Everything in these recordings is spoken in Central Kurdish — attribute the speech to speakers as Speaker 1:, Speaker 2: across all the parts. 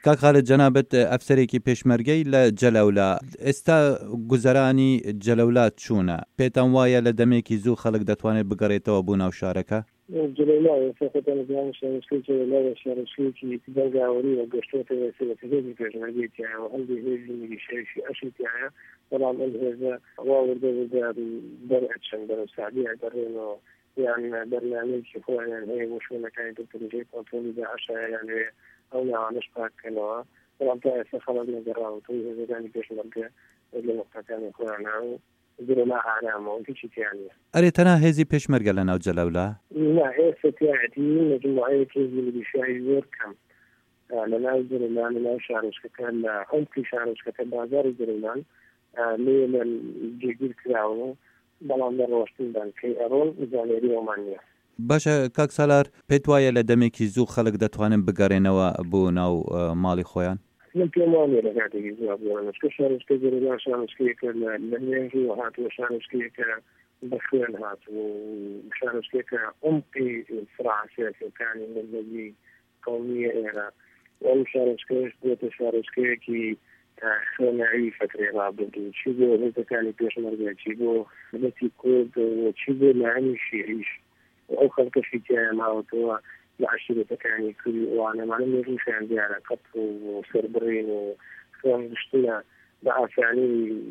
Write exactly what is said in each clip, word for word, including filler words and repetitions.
Speaker 1: کاک خالد جەنابەت ئەفسەرێکی پێشمەرگەی لە جەلەولا، ئێستا گوزەرانی جەلەولا چوونە؟ پێتان وایە لە دەمێکی زوو خەڵک دەتوانێت بگەڕێتەوە بۆ ناو شارەکە؟
Speaker 2: جەلەولا فقط نظام شارشکی جەلەلا شارشکی دەنگاوەری و گەشتۆتە وەسیلەی پێشمەرگەیەکیایە و هەندێک هێزی میلیشیایشی ئەشیتیایە، بەڵام ئەم هێزە واوردە دەرئەچن بەرەو سعودی ئەگەڕێنەوە یان بەرنامەیەکی خۆیان هەیە بۆ شوێنەکانی پروژەی کۆنتڕۆلی داعشایە یان لێ ئەو ناوانەش پاککەنەوە، بەڵام تا ئێستا خەڵک نەگەڕاوەتەوە هێزەکانی پێشمەرگە لە نقطەکانی خۆیانە و درۆلا ئارامەوە هیچی تیان نییە.
Speaker 1: ئەرێ تەنها هێزی پێشمەرگە لە ناو جەلەولا؟
Speaker 2: نا ئێستا تیایەتی مەجموعەیەکی هێزی میلیشیایی زۆر کەم لە ناو جەلەولا لە ناو شارۆچکەکە لە عەمقی شارۆچکەکە بازاڕی جەلەولان لێ لە جێگیر کراون، بەڵام لە ڕۆشتندا کەی ئەڕۆن زانێری ئەومان نییە.
Speaker 1: باشە کاک سالار، پێت وایە لە دەمێکی زوو خەڵک دەتوانن بگەڕێنەوە بۆ ناو ماڵی خۆیان؟
Speaker 2: من پێم وانێ لە کاتێکی زوو بۆنشکە شارۆچکە جەلەولا شارۆچکەیەکە لە نوێژی و هاتووە شارۆچکەیەکە بە خوێن هاتوو شارۆچکەیەکە عەمقی صراع سیاسیەکانی ملەتی قەومیە ئێرە ئەو شارۆچکەیەش بۆتە شارۆچکەیەکی خوێناوی فەترەی ڕابردوو، چی بۆ هێزەکانی پێشمەرگە، چی بۆ ملەتی کورد و چی بۆ لایەنی شیعیش ئەو خەڵکەشی تیایە ماوەتەوە لە عەشیرەتەکانی کوردی ئەوانەمانە مێژووشیان دیارە قەت و سەربڕین و خوێن گشتنە بە ئاسانی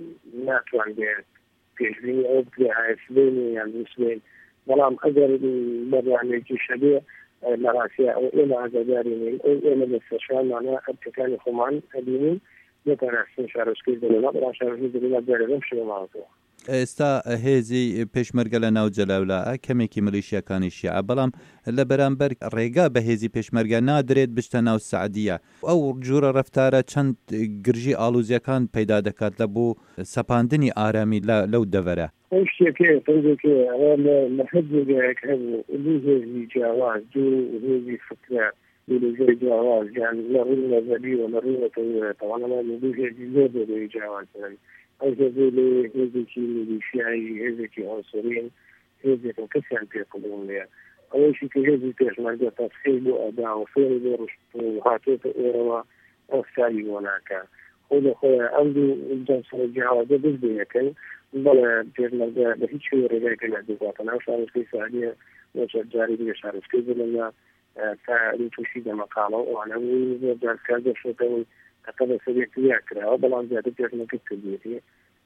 Speaker 2: ناتوان بێت پێشبینی ئەو بکرێ ئایسبێن یان دووسبێن، بەڵام ئەگەر بەڕوانێکی شەبێ لە ڕاستیە ئەو ئێمە ئازادارینین ئەو ئێمە لە سەرشانمانە ئەرکەکانی خۆمان ئەبینین نەتەناستن شارۆچکەی جەلەولا، بەڵام شارۆچکەی جەلەولا دیارە شێوە ماوەتەوە.
Speaker 1: ئێستا هێزی پێشمەرگە لە ناو جەلەولا کەمێکی ملیشیەکانی شیعە، بەڵام لە بەرامبەر ڕێگا بە هێزی پێشمەرگە نادرێت بشتە ناو سعدیە. ئەو جوورە ڕەفتارە چەند گرژی ئاڵوزیەکان پەیدا دەکات لە بۆ سەپاندنی ئارامی لەو دەڤەرە.
Speaker 2: ئەو شتێکێ پێنجێکێ لە هەر جێگایەک هەبوو دوو هێزی جیاواز، دوو هێزی فکرە دوولەژەی جیاواز، یان لە ڕووی مەذهبی و لە ڕووی وەتەوانەوە دوو هێزی زۆر بۆی جیاوازن. ئەو هێزی لێ هێزێکی میلیشیایی، هێزێکی ئەنسوورین، هێزێکم کەسیان پێقبوڵ نییە. ئەوەیشی کە هێزی پێشمەرگە تەسخیر بۆ ئەدا و فێری بۆ ڕشت و هاتۆتە ئێرەوە ئەو ساری بۆ ناکە. خۆ لە خۆیان ئەم دوو جەنسەرە جیاوازە بز بێیەکەن، بەڵێ پێشمەرگە بە هیچ ڕێگایەکە نەدەگاتە ناو شارۆچکەی سعدیە وەچەر جاری دیگە شارۆچکەی جەلەولا تا تووشی دەمەقاڵە و ئەوانە بووی زۆر جار کار دەشێتەوەی حتى بە سەرێکتریا کراوە، بەڵام زیاتر پێشمەرگە کردوێتی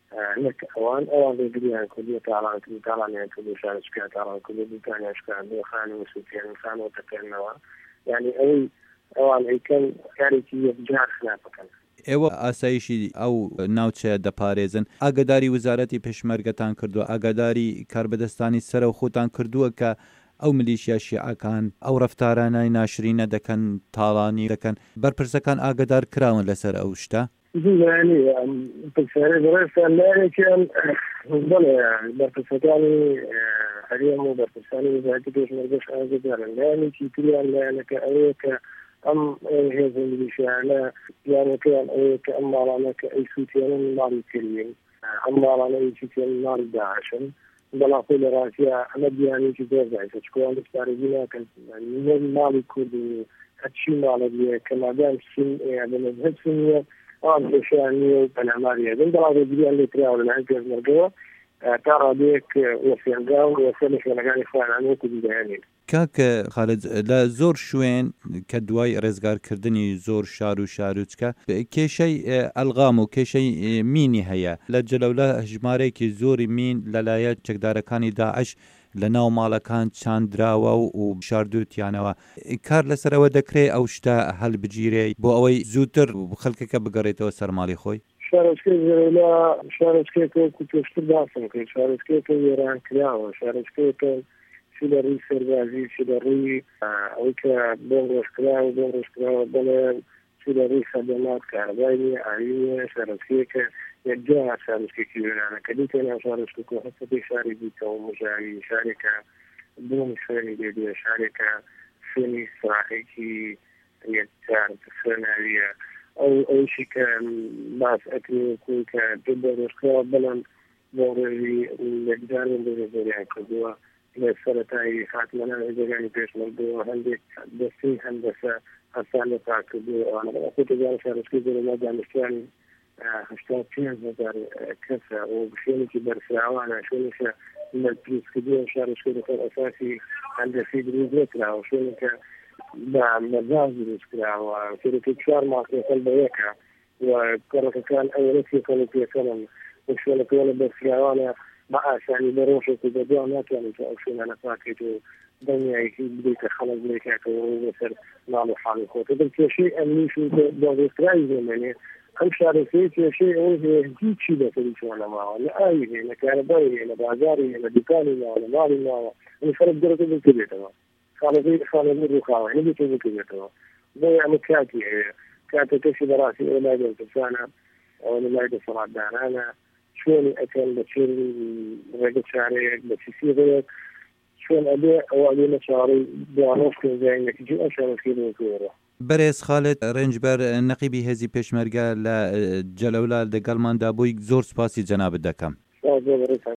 Speaker 2: نەک ئەوان ئەوان ڕێگریان کردووە تاڵان کردو تاڵانیان کردو شارۆچکە تاڵان کردو دوکانیاشکان دۆخان و سووتیان خانەوەتەکەنەوە، یعنی ئەوەی ئەوان ئەیکەن کارێکی یەکجار خراپەکەن.
Speaker 1: ئێوە ئاسایشی ئەو ناوچەیە دەپارێزن، ئاگاداری وزارەتی پێشمەرگەتان کردووە، ئاگاداری کاربەدەستانی سەرە و خۆتان کردووە کە ئەو ملیشیا شیعەکان ئەو ڕەفتارانەی ناشرینە دەکەن، تاڵانی دەکەن، بەرپرسەکان ئاگادار کراون لەسەر ئەو شتە؟
Speaker 2: ینی پرسیارەی بەڕێستان لایەکیان بەڵێ بەرپرسەکانی هەرێم و بەرپرسانی وزارەتی پێشمەرگەش ئاگادارن. لایەنێکی تریان لایەنەکە ئەوەیە کە ئەم هێزە ملیشیانە یانەکەیان ئەوەیە کە ئەم ماڵانە کە ئەی سووتیانن ماڵی کردین، ئەم ماڵانە ئەیچیان ماڵی داعشن، بەڵام خۆی لە ڕاستیە ئەمە دیانێکی زۆر زایسە، چکۆیان دەستپارێزی ناکەن ماڵی کورد و هەرچی ماڵە بیە کە مادام سن بەمەذهەب سنیە ئەوان پێشیان نییە و پەلاماریە دەن، بەڵام ڕێگریان لێ کراوە لەلایەن پێشمەرگەوە تا ڕادەیەک وەسیێنرا و وەسە لە شوێنەکانی خۆیان وەکو دیدایانێت.
Speaker 1: کاک خالد، لە زۆر شوێن کە دوای ڕێزگارکردنی زۆر شار و شارۆچکە کێشەی ئەلغام و کێشەی مینی هەیە. لە جەلەولا ژمارەیەکی زۆری مین لەلایەن چەکدارەکانی داعش لە ناو ماڵەکان چاندراوە و شاردووتیانەوە. کار لەسەرەوە دەکرێت ئەو شتە هەڵبگیرێ بۆ ئەوەی زووتر خەڵکەکە بگەڕێتەوە سەرماڵی خۆی؟
Speaker 2: شارۆچکەی جەلەولا شارۆچکەیەکە وەکو پێشتر باسم کرد، شارۆچکەیەکە وێران کراوە، شارۆچکەیەکە چی لە ڕووی سەربازی، چی لە ڕووی ئەوەی کە بۆم ڕۆژکراوە بۆم ڕۆژکراوە بڵێ چی لە ڕووی خەدەمات کارەبای نیە، ئاوی نیە، شارۆچکەیەکە یەکجار شارۆچکێکی وێرانەکە دیتێنە شارۆچکە هەستەی شاری دیتەوە مژاوی شارێکە بووم خوێنی دێدێ، شارێکە خوێنی سراحێکی یەکجار خوێناویە. ئەو ئەوشی کە باس ئەکرێکوی کە دو بە ڕۆژکراوە بەڵام بۆ ڕێوی یەکجارن بەزۆریان کردووە لە سەرەتایی خاتمەنان هێزەکانی پێشمەرگەوە هەندێک دەستی هەندەسە هەستان لە تاکردو خۆتەجار شارستکردن لە دانیشتوانی هەشتا پێنج هەزار کەسە و شوێنێکی بەرفراوانە شوێنێکە لە دروستکردن شارستکردن ئەساسی هەندەسی دروست نکراوە شوێنێکە بە مەزاج دروست کراوە سێرەکە چوار ماسێکەل بە یەکە و کۆڕەکەکان ئەوەنە پێکەڵ و پێکەڵن و شوێنەکەوە لە بەرفراوانە بە ئاسانی بە ڕۆژێک و بەدوا ناتوانێت ئەو شوێنانە پاکێت و دنیایەکی بدەیتە خەڵک بێکاتەوە بەسەر ماڵ و حاڵی خۆت دڵ کێشەی ئەمنیش و بۆڕێکراوی دێمێنێ ئەم شارەکەی کێشەی ئەو هیچی بەسەری چۆنەماوە لە ئاوی هەیە لە کارەبای هەیە لە بازاری هەیە لە دوکانی ماوە لە ماڵی ماوە ئەم خەڵک دەرەکە بکرێتەوە خاڵەکەی خاڵەکەی ڕووخاوە هەیە بێتە بکرێتەوە بۆیە ئەمە کاتی هەیە کاتەکەشی بەڕاستی ئەو لای دەرکەسانە ئەوە لە لای دەسەڵاتدارانە شوێنی ئەکەن بە چێن ڕێگە چارەیەک بە چیسیغەیەک شوێن ئەبێ ئەوە ئەبێ لە چاڕی دوانۆشکردنەکەی ئەو شارەکەی
Speaker 1: بەرێز خالت ڕێنجبەر نەقیبی هێزی پێشمەرگە لە جەلەولا لەگەڵماندا بووی زۆر سوپاسی جەنابەت دەکەم.